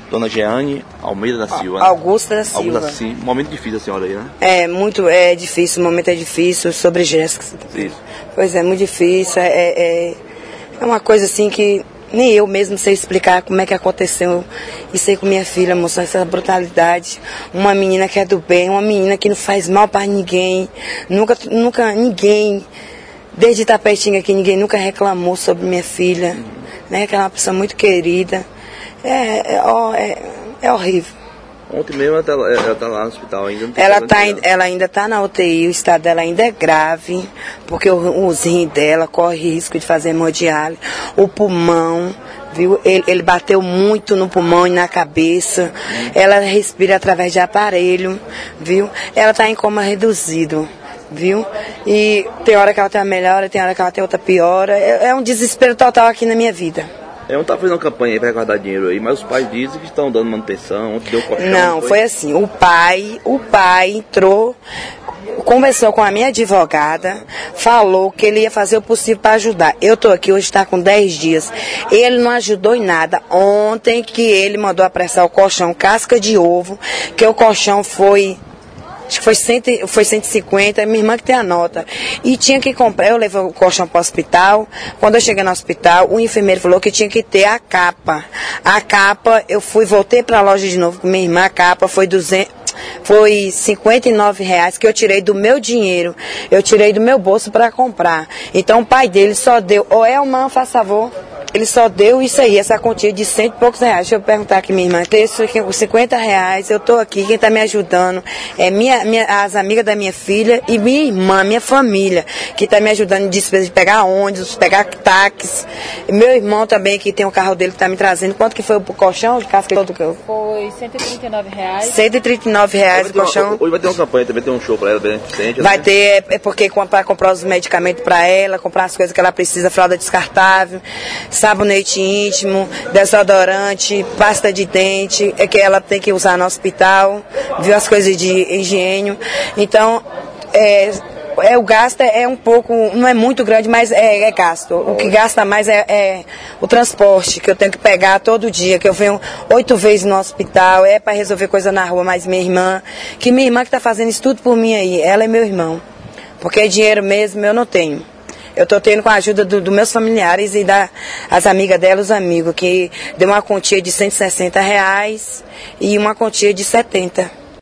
Dona Jeane Almeida da Silva. Né? Augusta da Silva. Augusta, sim. Momento difícil a senhora aí, né? É difícil, o momento é difícil sobre Jéssica. Isso. Pois é, muito difícil. É uma coisa assim que nem eu mesmo sei explicar como é que aconteceu isso aí com minha filha, moça, essa brutalidade. Uma menina que é do bem, uma menina que não faz mal para ninguém. Nunca ninguém, desde Itapetinga aqui, ninguém nunca reclamou sobre minha filha. Né? Que é uma pessoa muito querida. É horrível. Ontem mesmo ela tá lá no hospital ainda. Ela ainda está na UTI, o estado dela ainda é grave, porque os rins dela corre risco de fazer hemodiálise. O pulmão, viu? Ele bateu muito no pulmão e na cabeça. Ela respira através de aparelho, viu? Ela está em coma reduzido, viu? E tem hora que ela tem uma melhora, tem hora que ela tem outra piora. É um desespero total aqui na minha vida. Eu não estava fazendo uma campanha aí para guardar dinheiro aí, mas os pais dizem que estão dando manutenção, ontem deu colchão. Não, foi assim, o pai entrou, conversou com a minha advogada, falou que ele ia fazer o possível para ajudar. Eu estou aqui, hoje está com 10 dias. Ele não ajudou em nada. Ontem que ele mandou apressar o colchão casca de ovo, que o colchão foi... Acho que foi 150, minha irmã que tem a nota. E tinha que comprar, eu levei o colchão para o hospital. Quando eu cheguei no hospital, o enfermeiro falou que tinha que ter a capa. A capa, voltei para a loja de novo com minha irmã, a capa foi R$59 que eu tirei do meu dinheiro. Eu tirei do meu bolso para comprar. Então o pai dele só deu, Elman, faz favor. Ele só deu isso aí, essa quantia de R$100 e poucos. Deixa eu perguntar aqui, minha irmã. Tem isso aqui, R$50, eu estou aqui, quem está me ajudando é as amigas da minha filha e minha irmã, minha família, que está me ajudando em despesa de pegar ônibus, pegar táxi. Meu irmão também, que tem o carro dele que está me trazendo. Quanto que foi o colchão de casca todo? Foi R$139. R$139 o colchão. Hoje vai ter uma campanha, também tem um show para ela, beneficente. Vai ter, porque para comprar os medicamentos para ela, comprar as coisas que ela precisa, fralda descartável, sabonete íntimo, desodorante, pasta de dente, que ela tem que usar no hospital, viu, as coisas de higiene. Então, o gasto é um pouco, não é muito grande, mas é gasto. O que gasta mais é o transporte, que eu tenho que pegar todo dia, que eu venho 8 vezes no hospital, para resolver coisa na rua, mas minha irmã que está fazendo isso tudo por mim aí, ela é meu irmão. Porque dinheiro mesmo eu não tenho. Eu estou tendo com a ajuda dos meus familiares e das amigas dela, os amigos, que deu uma quantia de R$160 e uma quantia de 70.